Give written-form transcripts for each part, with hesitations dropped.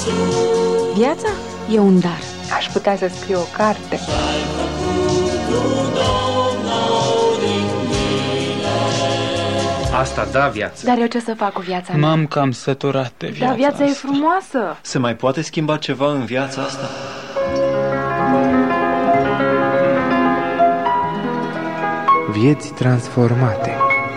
Viața e un dar. Aș putea să scriu o carte. Asta da viață. Dar eu ce să fac cu viața mea? M-am cam săturat de viața Dar viața asta. e frumoasă. Se mai poate schimba ceva în viața asta? Vieți transformate.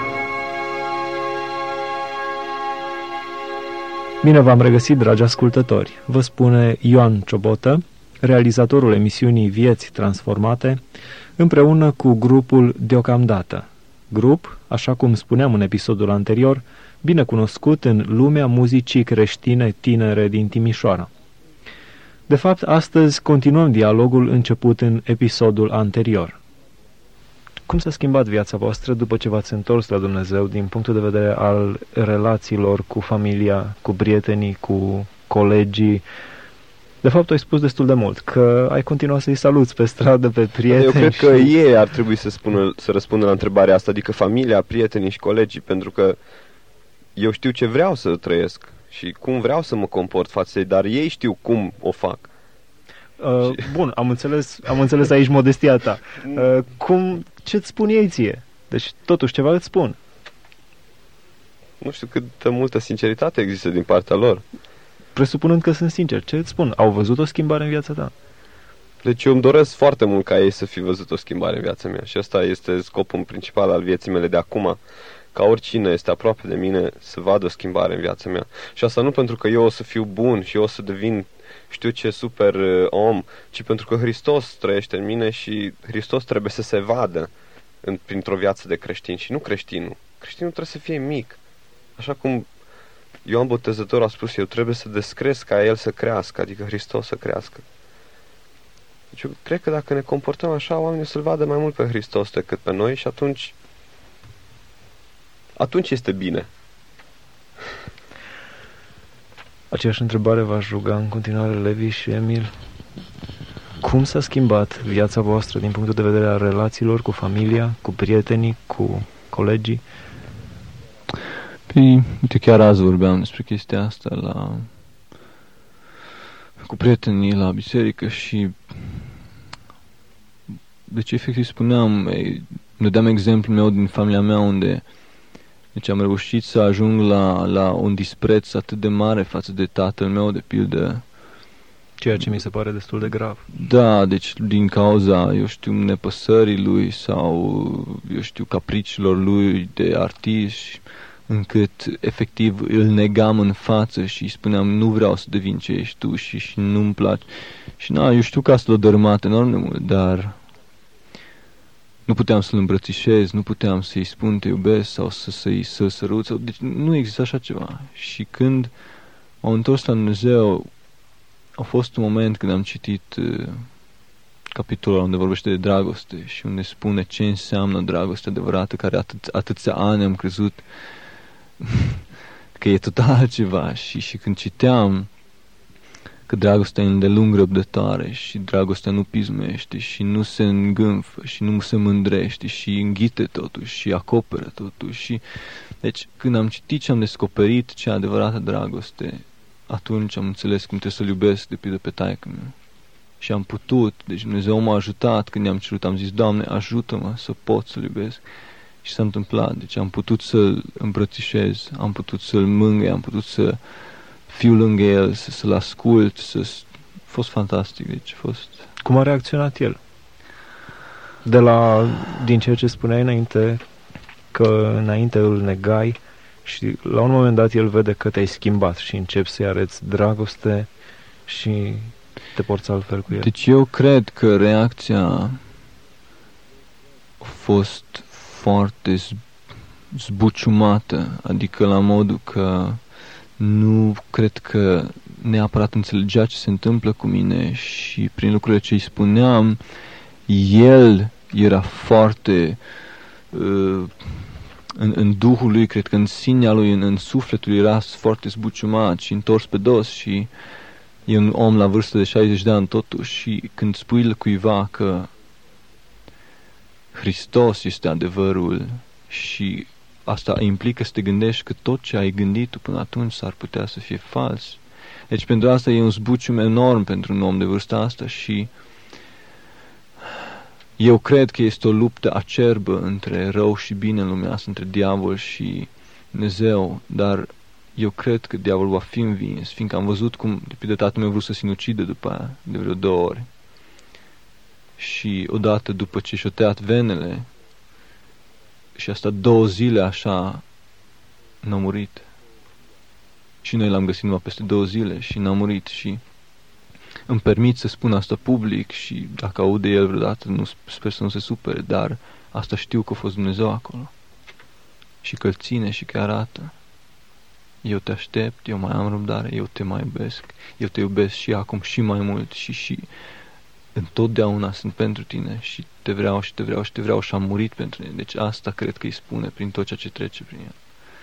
Bine v-am regăsit, dragi ascultători. Vă spune Ioan Ciobotă, realizatorul emisiunii Vieți transformate, împreună cu grupul Deocamdată. Grup, așa cum spuneam în episodul anterior, bine cunoscut în lumea muzicii creștine tinere din Timișoara. De fapt, astăzi continuăm dialogul început în episodul anterior. Cum s-a schimbat viața voastră după ce v-ați întors la Dumnezeu din punctul de vedere al relațiilor cu familia, cu prietenii, cu colegii? De fapt, ai spus destul de mult că ai continuat să-i saluți pe stradă, pe prieteni. Eu cred că ei ar trebui să răspundă la întrebarea asta, adică familia, prietenii și colegii, pentru că eu știu ce vreau să trăiesc și cum vreau să mă comport față de ei, dar ei știu cum o fac. Bun, am înțeles aici modestia ta. Ce-ți spun ei ție? Deci, totuși, ceva îți spun. Nu știu cât multă sinceritate există din partea lor. Presupunând că sunt sincer, ce îți spun? Au văzut o schimbare în viața ta? Deci eu îmi doresc foarte mult ca ei să fi văzut o schimbare în viața mea și ăsta este scopul principal al vieții mele de acum, ca oricine este aproape de mine să vadă o schimbare în viața mea. Și asta nu pentru că eu o să fiu bun și eu o să devin știu ce super om, ci pentru că Hristos trăiește în mine și Hristos trebuie să se vadă printr-o viață de creștin și nu creștinul. Creștinul trebuie să fie mic. Așa cum Ioan Botezătorul a spus, eu trebuie să descresc ca el să crească, adică Hristos să crească. Deci eu cred că dacă ne comportăm așa, oamenii să-L vadă mai mult pe Hristos decât pe noi și atunci este bine. Aceeași întrebare v-aș ruga în continuare, Levi și Emil. Cum s-a schimbat viața voastră din punctul de vedere al relațiilor cu familia, cu prietenii, cu colegii? Păi, uite, chiar azi vorbeam despre chestia asta cu prietenii la biserică și deci efectiv spuneam, dădeam exemplul meu din familia mea unde deci am reușit să ajung la un dispreț atât de mare față de tatăl meu, de pildă. Ceea ce mi se pare destul de grav. Da, deci din cauza, eu știu, nepăsării lui sau, eu știu, capriciilor lui de artist, încât efectiv îl negam în față și spuneam nu vreau să devin ce ești tu și nu-mi place. Și eu știu că asta l-a dărâmat enorm de mult, dar nu puteam să-l îmbrățișez, nu puteam să-i spun te iubesc sau să-i sărut. Deci nu există așa ceva. Și când m-am întors la Dumnezeu, a fost un moment când am citit capitolul unde vorbește de dragoste și unde spune ce înseamnă dragoste adevărată, care atâția ani am crezut că e total altceva. Și când citeam că dragostea e îndelung răbdătoare și dragostea nu pismește și nu se îngânfă și nu se mândrește și înghite totuși și acoperă totuși. Și deci când am citit și am descoperit ce adevărată dragoste, atunci am înțeles cum trebuie să-l iubesc de pildă pe taică meu. Și am putut, deci Dumnezeu m-a ajutat când i-am cerut, am zis, Doamne, ajută-mă să pot să-l iubesc. Și s-a întâmplat, deci am putut să-l îmbrățișez, am putut să-l mângâi, am putut să fiu lângă el, să-l ascult, a fost fantastic, deci a fost... Cum a reacționat el? Din ceea ce spuneai înainte, că înainte îl negai și la un moment dat el vede că te-ai schimbat și începi să-i arăți dragoste și te porți altfel cu el. Deci eu cred că reacția a fost foarte zbuciumată, adică la modul că nu cred că neapărat înțelegea ce se întâmplă cu mine și prin lucrurile ce îi spuneam, el era foarte în duhul lui, cred că în sinea lui, în sufletul era foarte zbuciumat și întors pe dos și e un om la vârstă de 60 de ani totuși și când spui cuiva că Hristos este adevărul și asta implică să te gândești că tot ce ai gândit tu până atunci s-ar putea să fie fals. Deci pentru asta e un zbucium enorm pentru un om de vârsta asta și eu cred că este o luptă acerbă între rău și bine în lumea asta, între diavol și Dumnezeu, dar eu cred că diavolul va fi învins, fiindcă am văzut cum, de pildă, tatăl meu vrut să sinucide după aia, de vreo 2 ori. Și odată după ce și-o tăiat venele și a stat 2 zile așa, n-a murit. Și noi l-am găsit numai peste 2 zile și n-a murit. Și îmi permit să spun asta public și dacă aude el vreodată, sper să nu se supere, dar asta știu că a fost Dumnezeu acolo. Și că îl ține și că arată. Eu te aștept, eu mai am răbdare, eu te mai iubesc, eu te iubesc și acum și mai mult și întotdeauna sunt pentru tine și te vreau și te vreau și te vreau și am murit pentru tine. Deci asta cred că îi spune prin tot ceea ce trece prin el.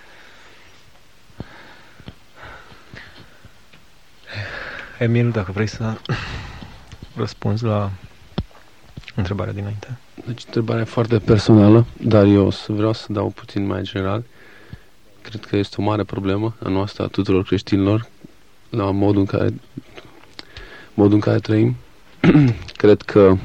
Emil, dacă vrei să răspunzi la întrebarea dinainte. Deci întrebarea e foarte personală, dar eu vreau să dau puțin mai general. Cred că este o mare problemă a noastră, a tuturor creștinilor, la modul în care trăim. Cred că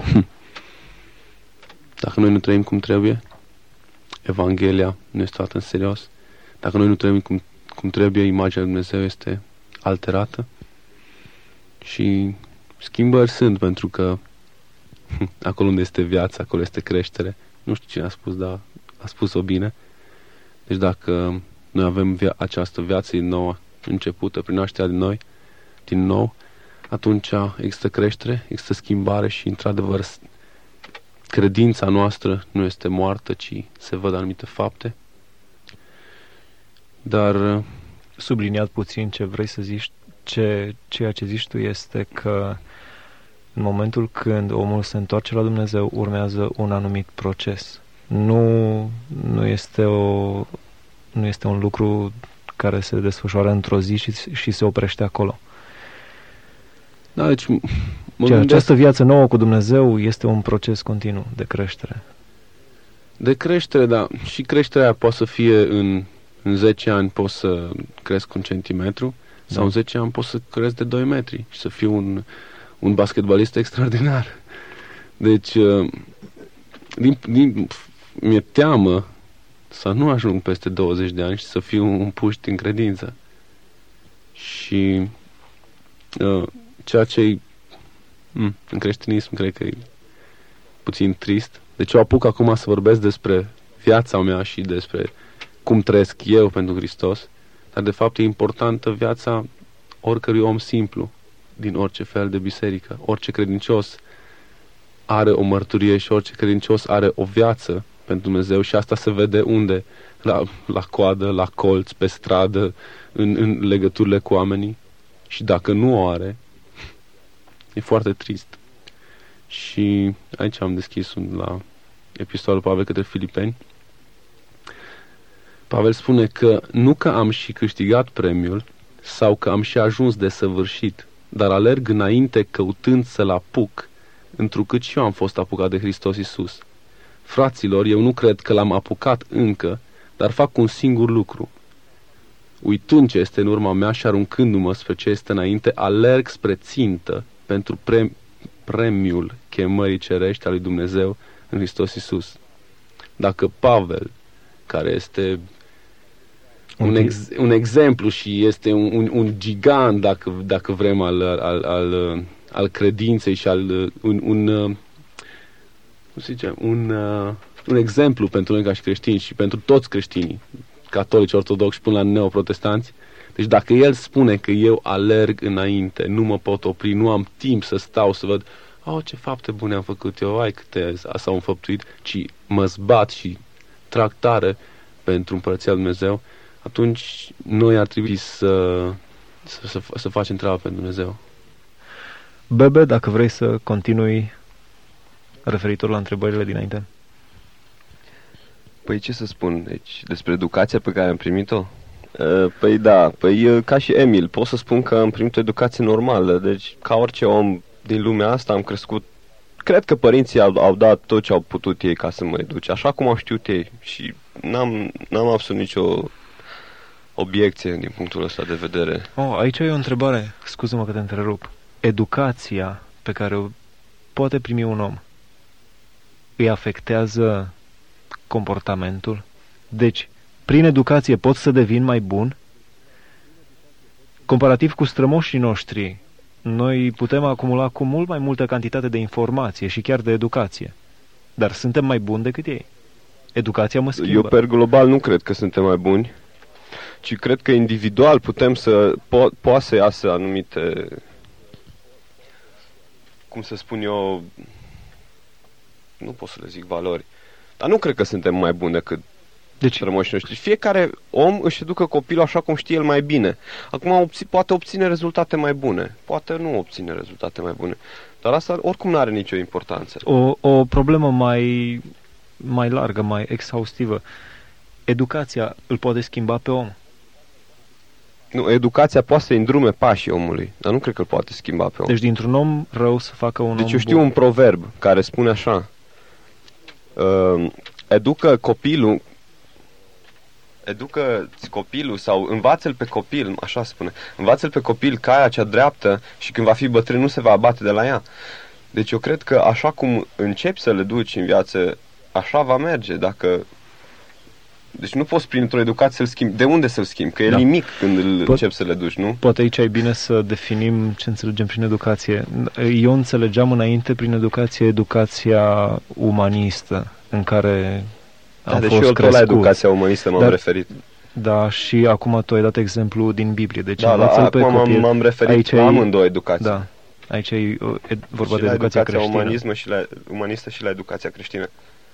dacă noi nu trăim cum trebuie, Evanghelia nu este luată în serios. Dacă noi nu trăim cum trebuie, imaginea lui Dumnezeu este alterată. Și schimbări sunt, pentru că acolo unde este viața, acolo este creștere. Nu știu cine a spus, dar a spus-o bine. Deci dacă noi avem această viață din nou începută, prin nașterea din nou, atunci există creștere, există schimbare și, într-adevăr, credința noastră nu este moartă, ci se văd anumite fapte. Dar subliniat puțin ce vrei să zici, ceea ce zici tu este că în momentul când omul se întoarce la Dumnezeu, urmează un anumit proces. Nu este un lucru care se desfășoară într-o zi și se oprește acolo. Da, deci această viață nouă cu Dumnezeu este un proces continuu de creștere. De creștere, da. Și creșterea poate să fie în 10 ani poți să cresc 1 centimetru, sau în 10 ani poți să cresc de 2 metri și să fiu un basketbalist extraordinar. Deci, mi-e teamă să nu ajung peste 20 de ani și să fiu un puști în credință. Și ceea ce în creștinism cred că e puțin trist. Deci eu apuc acum să vorbesc despre viața mea și despre cum trăiesc eu pentru Hristos, dar de fapt e importantă viața oricărui om simplu din orice fel de biserică. Orice credincios are o mărturie și orice credincios are o viață pentru Dumnezeu și asta se vede unde? La coadă, la colț, pe stradă, în legăturile cu oamenii. Și dacă nu o are, e foarte trist. Și aici am deschis la epistolul Pavel către Filipeni. Pavel spune că nu că am și câștigat premiul sau că am și ajuns de săvârșit, dar alerg înainte căutând să-l apuc, întrucât și eu am fost apucat de Hristos Iisus. Fraților, eu nu cred că l-am apucat încă, dar fac un singur lucru. Uitând ce este în urma mea și aruncându-mă spre ce este înainte, alerg spre țintă pentru premiul chemării cerești a lui Dumnezeu în Hristos Iisus. Dacă Pavel, care este un exemplu și este un gigant, dacă vrem, al credinței și un exemplu pentru noi ca și creștini și pentru toți creștinii, catolici, ortodoxi până la neoprotestanți. Deci dacă el spune că eu alerg înainte, nu mă pot opri, nu am timp să stau să văd ce fapte bune am făcut eu, câte s-au înfăptuit, ci mă zbat și trag tare pentru Împărăția lui Dumnezeu, atunci noi ar trebui să facem treaba pentru Dumnezeu. Bebe, dacă vrei să continui referitor la întrebările dinainte. Păi ce să spun, deci despre educația pe care am primit-o? Păi da, ca și Emil, pot să spun că am primit o educație normală, deci ca orice om din lumea asta am crescut. Cred că părinții au dat tot ce au putut ei ca să mă educe, așa cum au știut ei, și n-am absolut nicio obiecție din punctul ăsta de vedere. Aici e o întrebare, scuză-mă că te întrerup. Educația pe care o poate primi un om îi afectează comportamentul? Deci, prin educație pot să devin mai bun? Comparativ cu strămoșii noștri, noi putem acumula cu mult mai multă cantitate de informație și chiar de educație. Dar suntem mai buni decât ei. Educația mă schimbă. Eu, per global, nu cred că suntem mai buni, ci cred că individual putem să... poate să iasă anumite... cum să spun eu... nu pot să le zic valori. Dar nu cred că suntem mai buni decât strămoșii noștri. Fiecare om își educă copilul așa cum știe el mai bine. Acum poate obține rezultate mai bune. Poate nu obține rezultate mai bune. Dar asta oricum nu are nicio importanță. O problemă mai largă, mai exhaustivă. Educația îl poate schimba pe om? Nu, educația poate să îndrume pașii omului, dar nu cred că îl poate schimba pe om. Deci dintr-un om rău să facă un om bun. Deci eu știu un proverb care spune așa: educă copilul sau învață-l pe copil, așa spune, învață-l pe copil caia cea dreaptă și când va fi bătrân nu se va abate de la ea. Deci eu cred că așa cum începi să le duci în viață, așa va merge. Deci nu poți printr-o educație să-l schimbi. De unde să-l schimbi? Că e nimic când începi să le duci, nu? Poate aici e bine să definim ce înțelegem prin educație. Eu înțelegeam înainte prin educația umanistă, în care am fost eu crescut. la educația umanistă m-am referit. Da, și acum tu ai dat exemplu din Biblie. Deci acum m-am referit la amândouă educații. Da, aici e vorba și de educația creștină. Umanistă și la educația creștină.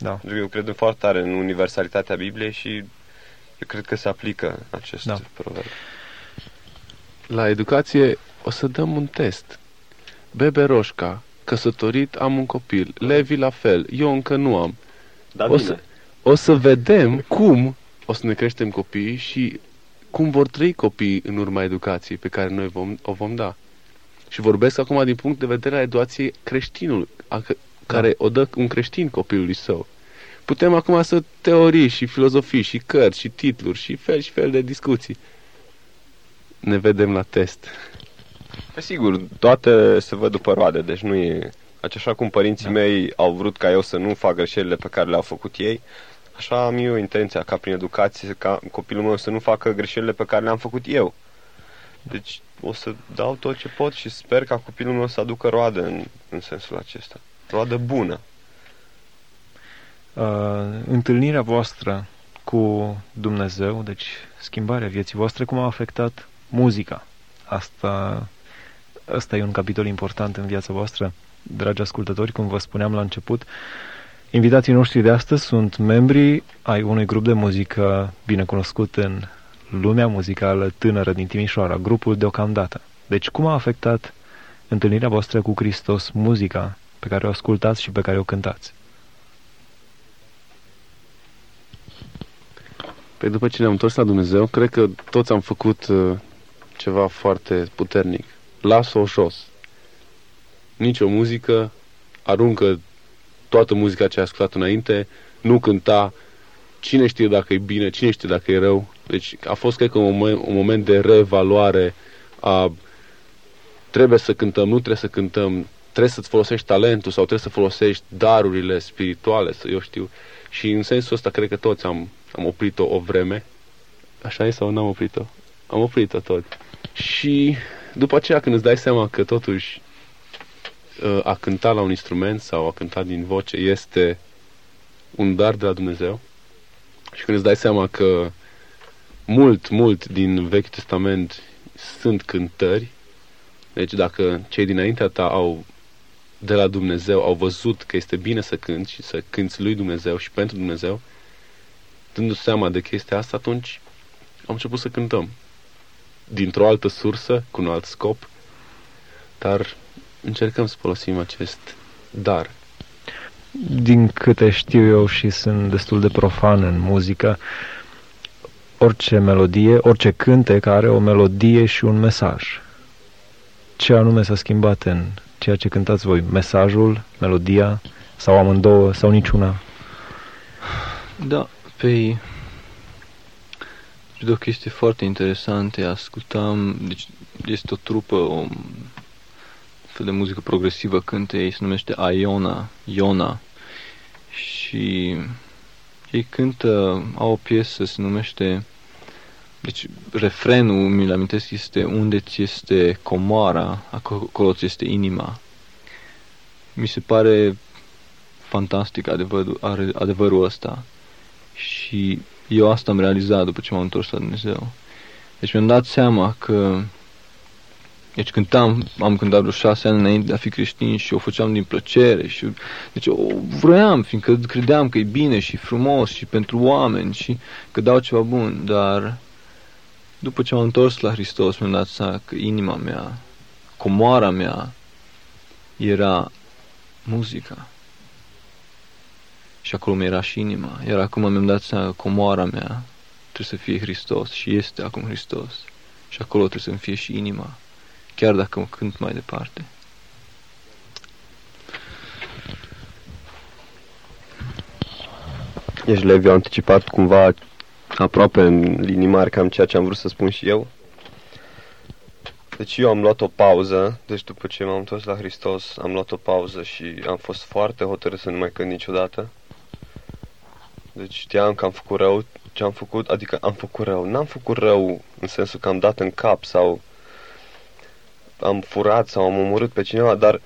La educație o să dăm un test. Bebe Roșca, căsătorit, am un copil. Levi la fel, eu încă nu am. O să vedem cum o să ne creștem copiii și cum vor trăi copiii în urma educației pe care noi o vom da. Și vorbesc acum din punct de vedere a educației creștinului, care o dă un creștin copilului său. Putem acum să teorii și filozofii și cărți și titluri și fel de discuții. Ne vedem la test. Sigur, toate se văd după roade, deci nu e... Așa cum părinții mei au vrut ca eu să nu fac greșelile pe care le-au făcut ei, așa am eu intenția ca prin educație, ca copilul meu să nu facă greșelile pe care le-am făcut eu. Deci o să dau tot ce pot și sper ca copilul meu să aducă roadă în sensul acesta. Roadă bună. Întâlnirea voastră cu Dumnezeu, deci schimbarea vieții voastre, cum a afectat muzica? Asta e un capitol important în viața voastră, dragi ascultători, cum vă spuneam la început. Invitații noștri de astăzi sunt membri ai unui grup de muzică binecunoscut în lumea muzicală tânără din Timișoara, grupul Deocamdată. Deci cum a afectat întâlnirea voastră cu Hristos muzica pe care o ascultați și pe care o cântați? Păi după ce ne-am întors la Dumnezeu, cred că toți am făcut ceva foarte puternic. Las-o jos. Nici o muzică, aruncă toată muzica ce ai ascultat înainte, nu cânta, cine știe dacă e bine, cine știe dacă e rău. Deci a fost, cred că, un moment de reevaluare a trebuie să cântăm, nu trebuie să cântăm, trebuie să-ți folosești talentul sau trebuie să folosești darurile spirituale, eu știu. Și în sensul ăsta cred că toți am oprit-o o vreme. Așa e sau n-am oprit-o? Am oprit-o tot. Și după aceea când îți dai seama că totuși a cânta la un instrument sau a cânta din voce este un dar de la Dumnezeu și când îți dai seama că mult din Vechiul Testament sunt cântări, deci dacă cei dinaintea ta de la Dumnezeu au văzut că este bine să cânti și să cânti lui Dumnezeu și pentru Dumnezeu, dându-se seama de chestia asta, atunci am început să cântăm dintr-o altă sursă, cu un alt scop, dar încercăm să folosim acest dar. Din câte știu eu și sunt destul de profan în muzică, orice melodie, orice cântec are o melodie și un mesaj. Ce anume s-a schimbat în ceea ce cântați voi? Mesajul, melodia sau amândouă sau niciuna? Da, pe de o chestie foarte interesantă. Ascultam, deci este o trupă, o fel de muzică progresivă, cântă, ei se numește Iona. Și ei cântă, au o piesă, se numește, deci refrenul, mi-l amintesc, este unde ți este comoara, acolo ți este inima. Mi se pare fantastic adevărul ăsta. Și eu asta am realizat după ce m-am întors la Dumnezeu. Deci mi-am dat seama că, deci am cântat vreo 6 ani înainte de a fi creștin și o făceam din plăcere și, deci o vroiam, fiindcă credeam că e bine și frumos și pentru oameni și că dau ceva bun, dar după ce m-am întors la Hristos mi-am dat seama că inima mea, comoara mea era muzica. Și acolo mi-era și inima. Iar acum mi-am dat seama că comoara mea trebuie să fie Hristos și este acum Hristos. Și acolo trebuie să-mi fie și inima, chiar dacă mă cânt mai departe. Ești, Levi, anticipat cumva aproape în linii mari cam ceea ce am vrut să spun și eu. Deci eu am luat o pauză, deci după ce m-am întors la Hristos, am luat o pauză și am fost foarte hotărât să nu mai cânt niciodată. Deci știam că am făcut rău ce am făcut, adică am făcut rău. N-am făcut rău în sensul că am dat în cap sau am furat sau am omorât pe cineva, dar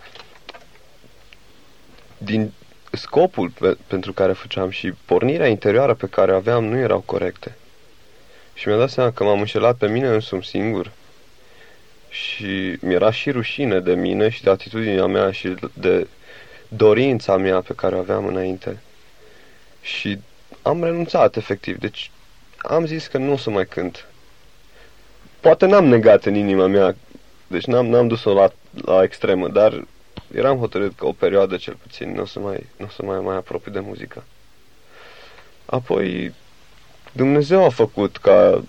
din scopul pentru care făceam și pornirea interioară pe care o aveam nu erau corecte. Și mi-am dat seama că m-am înșelat pe mine însumi singur. Și mi-era și rușine de mine și de atitudinea mea și de dorința mea pe care o aveam înainte. Și am renunțat, efectiv. Deci am zis că nu o să mai cânt. Poate n-am negat în inima mea, deci n-am dus-o la extremă, dar eram hotărât că o perioadă cel puțin nu o să mai apropii de muzică. Apoi Dumnezeu a făcut ca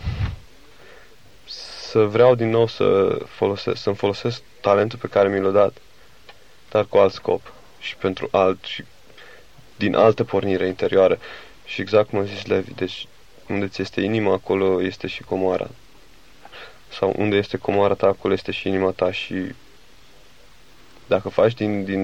să vreau din nou să-mi folosesc talentul pe care mi l-a dat, dar cu alt scop și pentru și din altă pornire interioară. Și exact cum a zis Levi, deci unde ți este inima, acolo este și comoara. Sau unde este comoara ta, acolo este și inima ta. Și dacă faci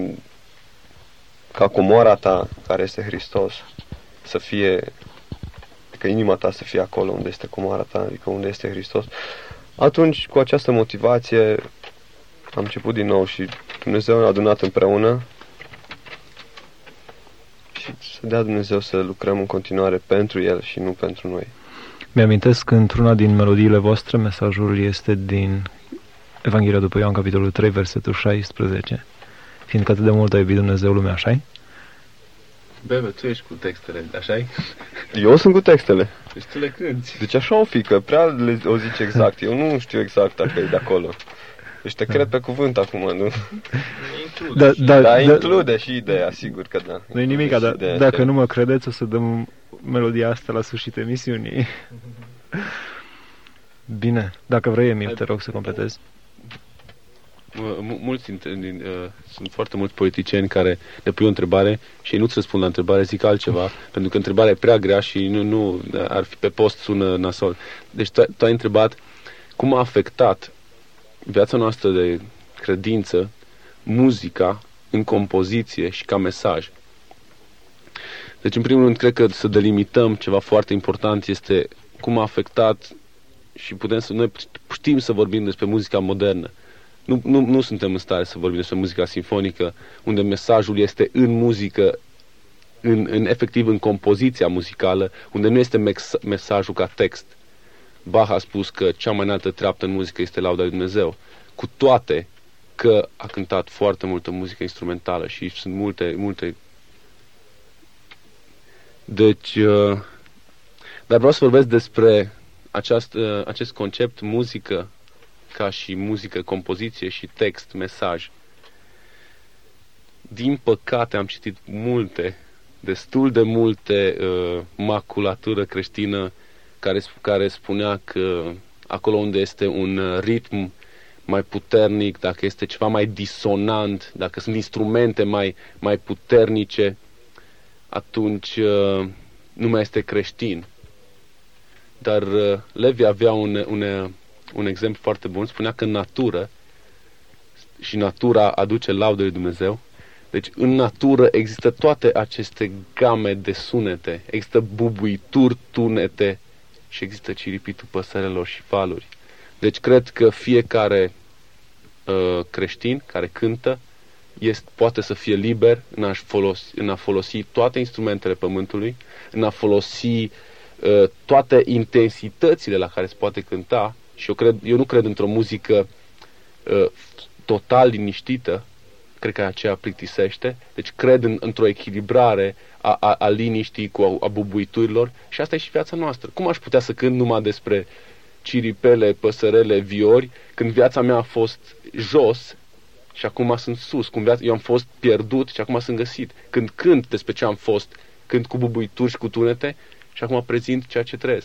ca comoara ta, care este Hristos, să fie, că inima ta să fie acolo unde este comoara ta, adică unde este Hristos, atunci, cu această motivație, am început din nou și Dumnezeu ne-a adunat împreună și să dea Dumnezeu să lucrăm în continuare pentru El și nu pentru noi. Mi-amintesc că într-una din melodiile voastre, mesajul este din Evanghelia după Ioan, capitolul 3, versetul 16. Fiindcă atât de mult a iubit Dumnezeu lumea, așa-i? Bebe, tu ești cu textele, așa-i? Eu sunt cu textele. Deci tu le cânti. Deci așa o fi, că prea o zici exact. Eu nu știu exact dacă e de acolo. Deci te cred pe cuvânt acum, nu? Include și ideea, sigur că da. Nu-i nimic, dar dacă nu mă credeți, o să dăm melodia asta la sfârșitul emisiunii. Bine, dacă vrei, Emil, te rog să completezi. Sunt foarte mulți politicieni care le pui o întrebare și ei nu-ți răspund la întrebare, zic altceva, pentru că întrebarea e prea grea și nu ar fi pe post, sună nasol. Deci tu ai întrebat cum a afectat viața noastră de credință muzica în compoziție și ca mesaj. Deci, în primul rând, cred că să delimităm ceva foarte important este cum a afectat și noi știm să vorbim despre muzica modernă. Nu suntem în stare să vorbim despre muzica simfonică, unde mesajul este în muzică, efectiv în compoziția muzicală, unde nu este mesajul ca text. Bach a spus că cea mai înaltă treaptă în muzică este lauda lui Dumnezeu, cu toate că a cântat foarte multă muzică instrumentală și sunt multe. Deci, dar vreau să vorbesc despre acest concept muzică ca și muzică, compoziție și text, mesaj. Din păcate am citit destul de multe maculatură creștină care spunea că acolo unde este un ritm mai puternic, dacă este ceva mai disonant, dacă sunt instrumente mai puternice, atunci nu mai este creștin. Dar Levi avea un exemplu foarte bun. Spunea că în natură, și natura aduce laudă lui Dumnezeu, deci în natură există toate aceste game de sunete. Există bubuituri, tunete și există ciripitul păsărelor și valuri. Deci cred că fiecare creștin care cântă poate să fie liber în a folosi toate instrumentele pământului, în a folosi toate intensitățile la care se poate cânta. Și eu nu cred într-o muzică total liniștită, cred că aceea plictisește, deci cred într-o echilibrare a liniștii a bubuiturilor, și asta e și viața noastră. Cum aș putea să cânt numai despre ciripele, păsărele, viori, când viața mea a fost jos și acum sunt sus, eu am fost pierdut și acum sunt găsit. Când cânt despre ce am fost, cânt cu bubuituri și cu tunete și acum prezint ceea ce trăiesc.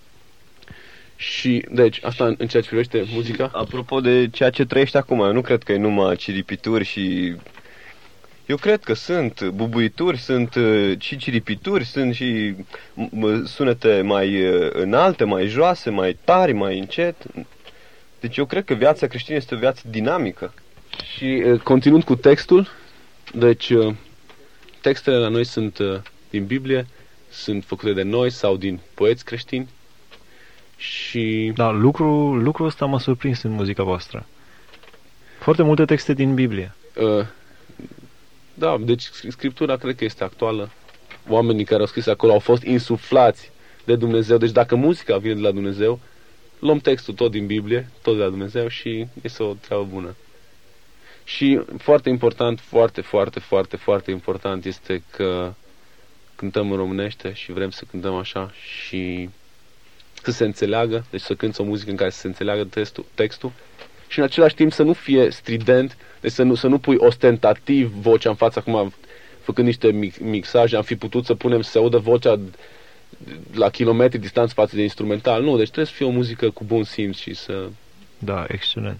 Și, deci, asta în ceea ce privește muzica. Apropo de ceea ce trăiești acum, eu nu cred că e numai ciripituri și... Eu cred că sunt bubuituri, sunt și ciripituri, sunt și sunete mai înalte, mai joase, mai tari, mai încet. Deci eu cred că viața creștină este o viață dinamică. Și continuând cu textul, deci textele la noi sunt din Biblie, sunt făcute de noi sau din poeți creștini. Și... Da, lucrul ăsta m-a surprins în muzica voastră. Foarte multe texte din Biblie. Da, deci Scriptura cred că este actuală. Oamenii care au scris acolo au fost insuflați de Dumnezeu. Deci dacă muzica vine de la Dumnezeu, luăm textul tot din Biblie, tot de la Dumnezeu și este o treabă bună. Și foarte important, foarte important este că cântăm în românește și vrem să cântăm așa și să se înțeleagă, deci să cânți o muzică în care să se înțeleagă textul și în același timp să nu fie strident, deci să nu pui ostentativ vocea în față. Acum, făcând niște mixaje, am fi putut să punem să se audă vocea la kilometri distanță față de instrumental. Nu, deci trebuie să fie o muzică cu bun simț și să... Da, excelent.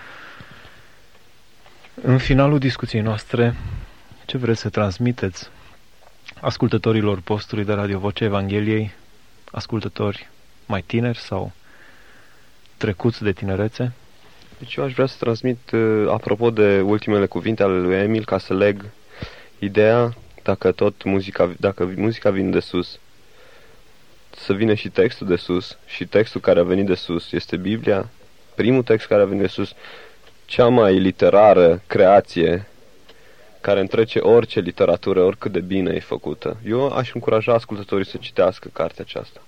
În finalul discuției noastre, ce vreți să transmiteți ascultătorilor postului de Radio Vocea Evangheliei, ascultători mai tineri sau trecuți de tinerețe? Deci eu aș vrea să transmit, apropo de ultimele cuvinte ale lui Emil, ca să leg ideea, dacă muzica vine de sus, să vină și textul de sus, și textul care a venit de sus este Biblia, primul text care a venit de sus, cea mai literară creație care întrece orice literatură, oricât de bine e făcută. Eu aș încuraja ascultătorii să citească cartea aceasta.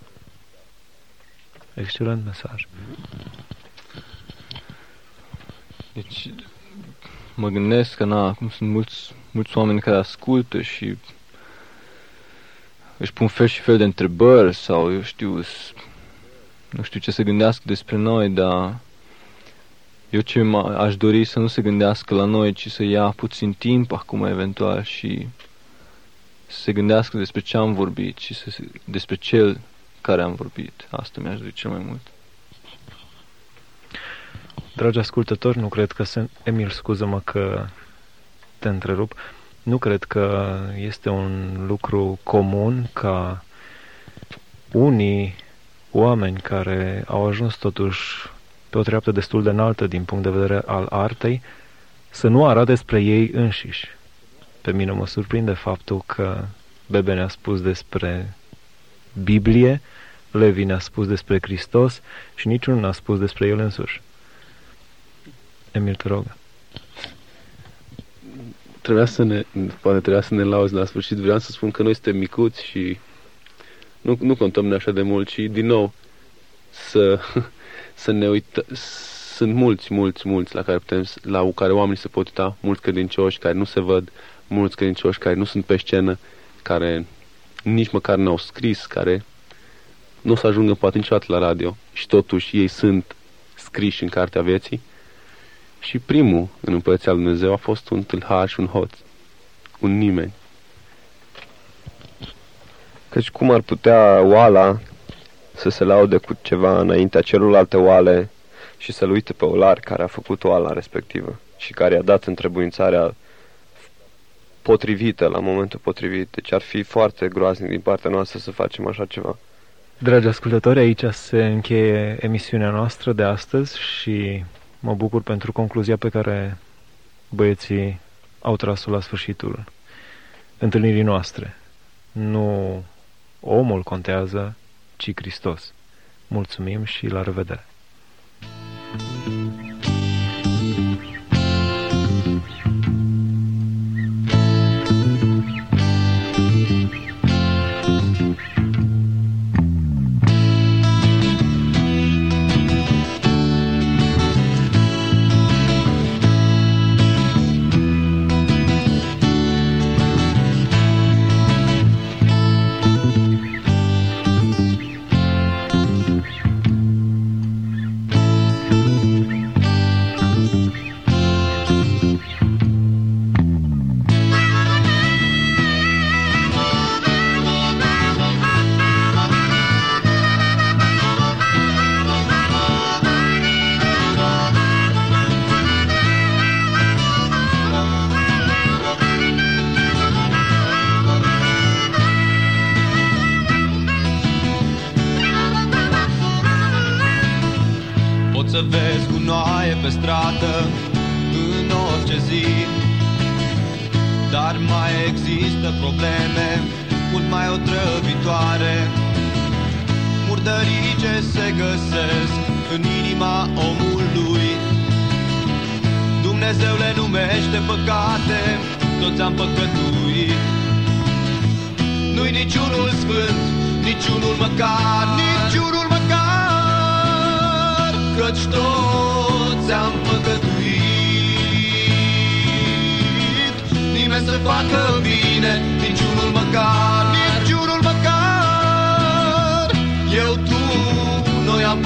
Excelent mesaj. Deci, mă gândesc că, acum sunt mulți oameni care ascultă și își pun fel și fel de întrebări sau, nu știu ce să gândească despre noi, dar eu ce aș dori să nu se gândească la noi, ci să ia puțin timp acum, eventual, și să se gândească despre ce am vorbit și despre cel care am vorbit. Asta mi-aș dori cel mai mult. Dragi ascultători, nu cred că Emil, scuză-mă că te întrerup. Nu cred că este un lucru comun ca unii oameni care au ajuns totuși pe o treaptă destul de înaltă din punct de vedere al artei să nu arate despre ei înșiși. Pe mine mă surprinde faptul că Bebe ne-a spus despre Biblie, Levi ne-a spus despre Hristos și niciunul n-a spus despre el însuși. Emil, te rog. Poate trebuia să ne lauzi la sfârșit. Vreau să spun că noi suntem micuți și nu contăm ne așa de mult, și din nou să ne uităm. Sunt mulți la care oamenii se pot uita, mulți credincioși care nu se văd, mulți credincioși care nu sunt pe scenă, care nici măcar n-au scris, care nu o să ajungă poate niciodată la radio și totuși ei sunt scriși în cartea vieții. Și primul în Împărăția lui Dumnezeu a fost un tâlhar și un hoț, un nimeni. Căci cum ar putea oala să se laude cu ceva înaintea celorlalte oale și să-l uite pe olar care a făcut oala respectivă și care i-a dat întrebuințarea potrivită la momentul potrivit. Deci ar fi foarte groaznic din partea noastră să facem așa ceva. Dragi ascultători, aici se încheie emisiunea noastră de astăzi și mă bucur pentru concluzia pe care băieții au tras-o la sfârșitul întâlnirii noastre. Nu omul contează, ci Hristos. Mulțumim și la revedere! Să vezi gunoaie pe stradă în orice zi, dar mai există probleme mult mai otrăvitoare, murdării ce se găsesc în inima omului. Dumnezeu le numește păcate, toți am păcătuit. Nu-i niciunul sfânt, niciunul măcar, niciunul măcar, căci toți am păcătuit. Nimeni să facă bine, niciunul măcar, niciunul măcar. Eu, tu, noi am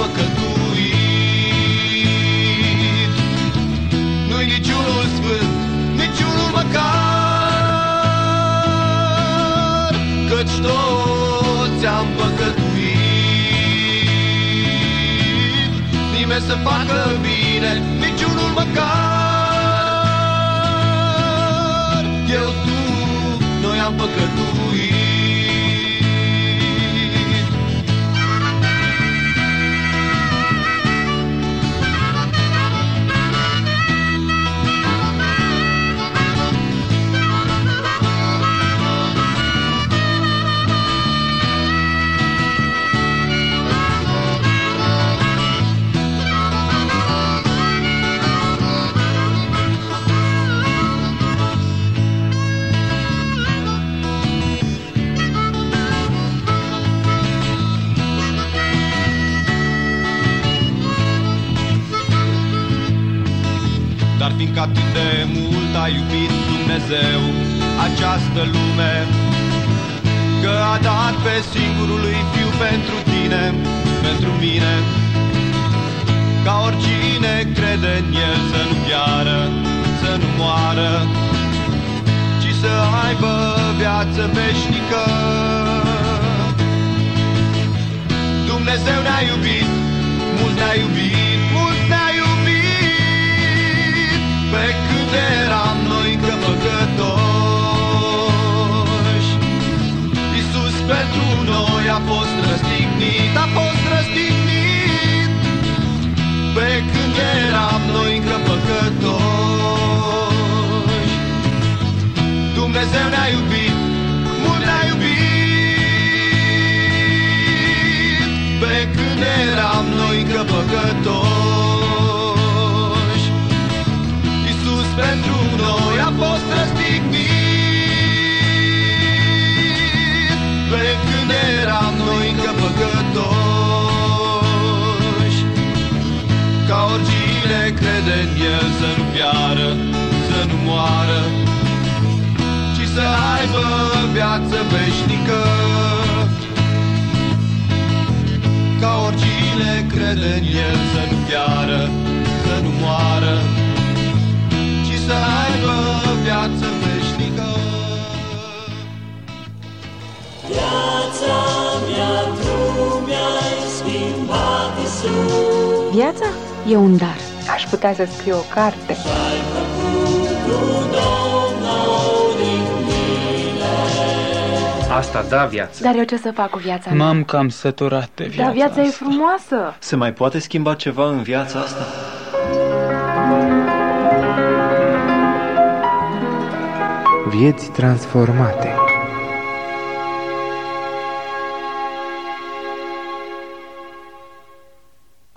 păcătuit. Nu-i niciunul sfânt, niciunul măcar, căci toți am păcătuit. Nimeni să facă bine, niciunul măcar. Eu, tu, noi am păcătuit. Dar fiindcă atât de mult a iubit Dumnezeu această lume, că a dat pe singurul lui Fiu pentru tine, pentru mine, ca oricine crede în El să nu piară, să nu moară, ci să aibă viață veșnică. Dumnezeu ne-a iubit, mult ne-a iubit, mult ne-a iubit, pe când eram noi încă păcătoși. Iisus pentru noi a fost răstignit, a fost răstignit, pe când eram noi încă păcătoși. Dumnezeu ne-a iubit, mult ne-a iubit, pe când eram noi încă păcătoși. Iisus pentru noi a fost răstignit, pe când eram noi încă păcătoși. Ca oricine crede în El să nu piară, să nu moară, ci să aibă viață veșnică. Ca oricine crede în El să nu piară, să nu moară, ci să aibă viață veșnică. Viața mea, tu mi-ai schimbat, Iisus. Viața e un dar. Aș putea să scriu o carte. Ce-ai făcut tu, Domnul, din mine? Asta da viață. Dar eu ce să fac cu viața mea? M-am cam săturat de viața Dar viața asta. e frumoasă. Se mai poate schimba ceva în viața asta? Vieți transformate.